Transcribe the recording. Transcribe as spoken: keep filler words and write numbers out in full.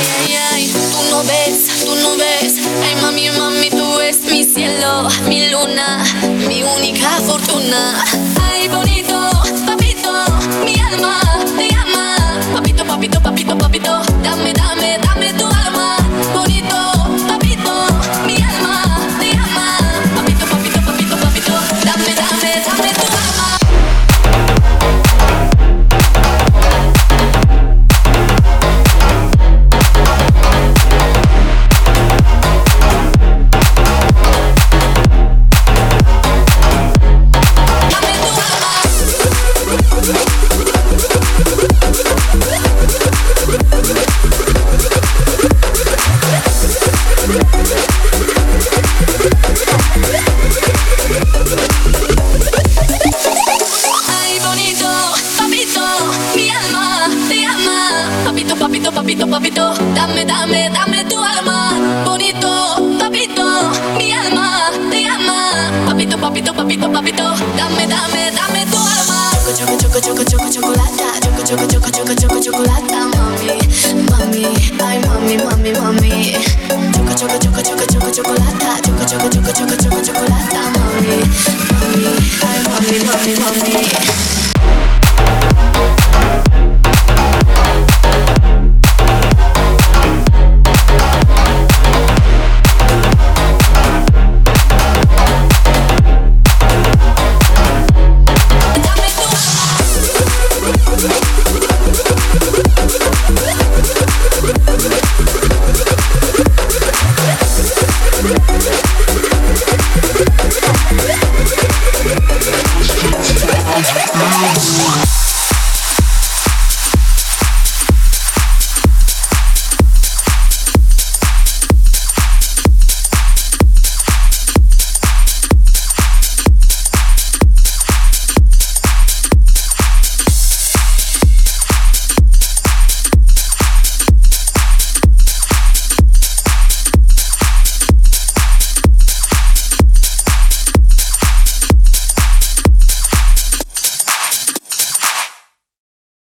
Ay, ay, tú no ves, tú no ves. Ay, mami, mami, tú eres mi cielo, mi luna, mi única fortuna. Ay, bonito, papito, mi alma te llama. Papito, papito, papito, papito, dame, dame, dame tu alma. Bonito, papito, mi alma te llama. Papito, papito, papito, papito, dame, dame, dame tu alma. Papito, papito, papito, dame, dame, dame tu alma. Bonito, papito, mi alma te llama. Papito, papito, papito, papito, dame, dame, dame tu alma. Choco, choco, choco, choco, choco, chocolata. Choco, choco, choco, choco, choco, chocolata. Mami, mami, ay, mami, mami, mami. Choco, choco, choco, choco, choco, chocolata. Choco, choco, choco, choco, choco, chocolata. Mami, mami, ay, mami, mami, mami.